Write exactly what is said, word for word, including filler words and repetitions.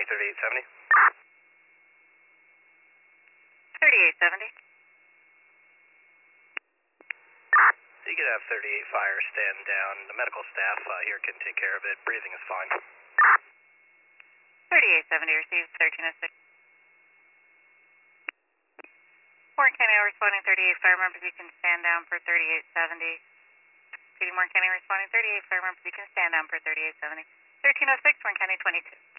thirty-eight seventy. thirty-eight seventy. You could have thirty-eight fire stand down. The medical staff uh, here can take care of it. Breathing is fine. thirty-eight seventy received, thirteen oh six. Warren County responding thirty-eight, fire members, you can stand down for thirty-eight seventy. Warren County responding thirty-eight, fire members, you can stand down for thirty-eight seventy. thirteen oh six, Warren County twenty-two.